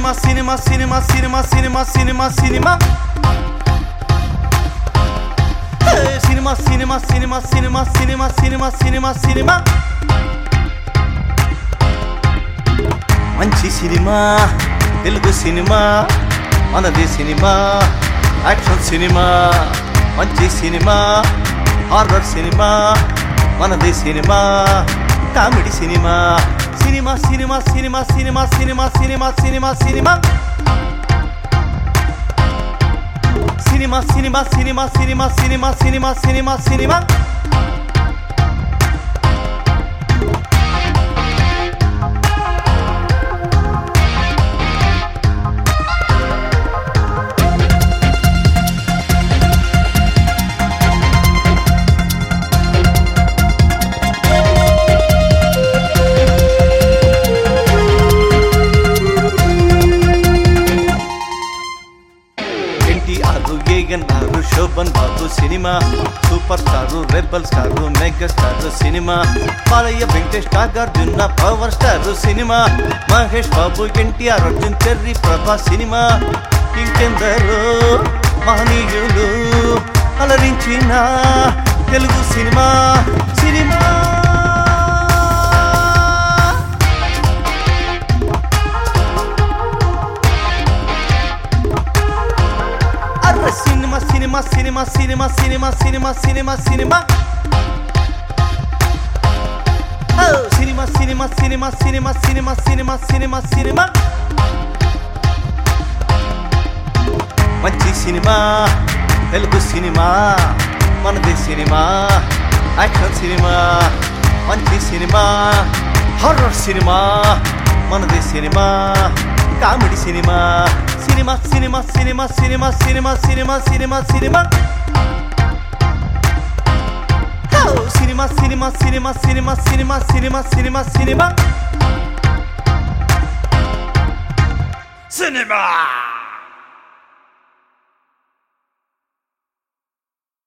cinema, cinema, cinema, cinema, cinema, cinema. Hey, cinema, cinema, cinema, cinema, cinema, cinema, cinema, cinema. మంచి cinema Telugu cinema మనది cinema action cinema మంచి cinema horror cinema మనది cinema comedy cinema cinema cinema cinema cinema cinema cinema cinema cinema cinema cinema cinema cinema cinema cinema cinema cinema ఏగన్నారు Sobhan Babu cinema super star rebel star mega star cinema Balayya Venkatesh Nagarjuna power star cinema Mahesh Babu NTR Arjun Cherry Prabha cinema ఇంకెందరో మహనీయులు అలరించిన Telugu cinema cinema cinema cinema cinema cinema cinema cinema cinema oh cinema cinema cinema cinema cinema cinema cinema cinema మంచి cinema Telugu cinema మనది cinema action cinema మంచి cinema horror cinema మనది cinema comedy cinema cinema cinema cinema cinema cinema cinema cinema cinema cinema cinema cinema cinema cinema cinema cinema cinema cinema